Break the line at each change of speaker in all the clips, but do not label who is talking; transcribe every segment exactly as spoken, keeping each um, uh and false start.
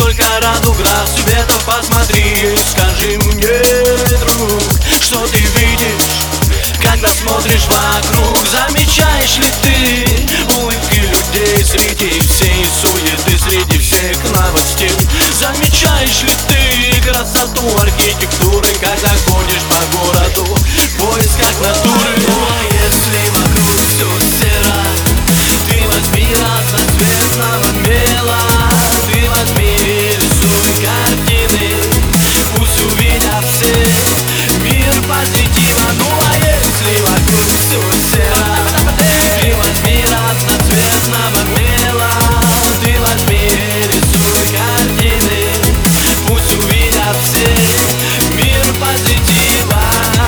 Сколько радуг, цветов, посмотри. Скажи мне, друг, что ты видишь, когда смотришь вокруг? Замечаешь ли ты улыбки людей среди всей суеты, среди всех новостей? Замечаешь ли ты красоту архитектуры, когда ходишь по городу в поисках натуры? Ну а если вокруг все серо, ты возьми разноцветного мела, ты возьми и рисуй картины, пусть увидят все мир позитива. Ну а если вокруг все серо, ты возьми разноцветного мела, ты возьми и рисуй картины, пусть увидят все мир позитива.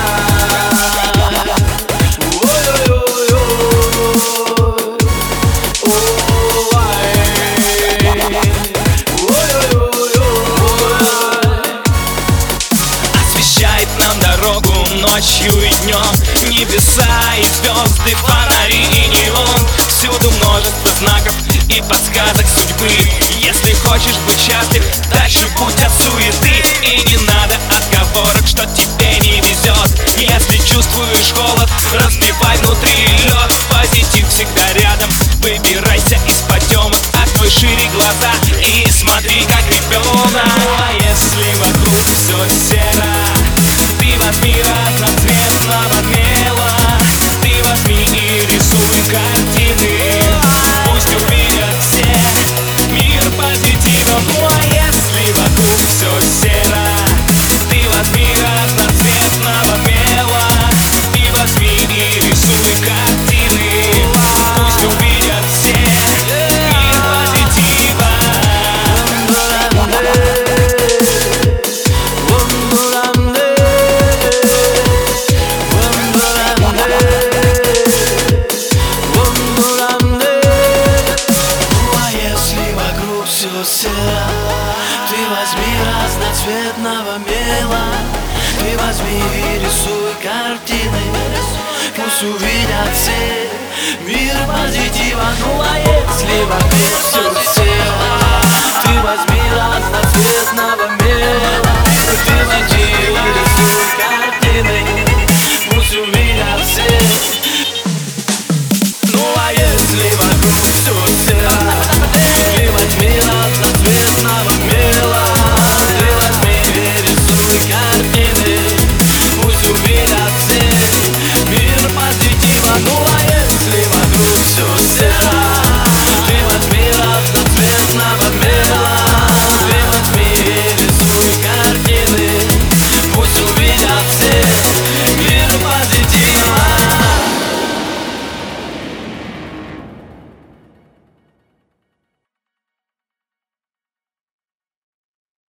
Освещает нам дорогу ночью и днем небеса и звезды, фонари и неон. Всюду множество знаков и подсказок судьбы. Если хочешь быть счастлив, дальше путь от суеты. И не надо отговорок, что тебе не везет. Если чувствуешь холод, разбивай внутри лед. Позитив всегда рядом, выбирайся из потемок, открой шире глаза и смотри как ребенок. А если вокруг все серо, ты возьми разноцветного мела, ты возьми и рисуй картины, пусть увидят все мир позитивом. Ну а если вокруг все серо, ты возьми разноцветного мела, ты возьми и рисуй картины, пусть увидят все мир позитива. Ты возьми разноцветного мела, ты возьми и рисуй картины, пусть увидят все мир позитива. Ну а если вокруг все серо, ты возьми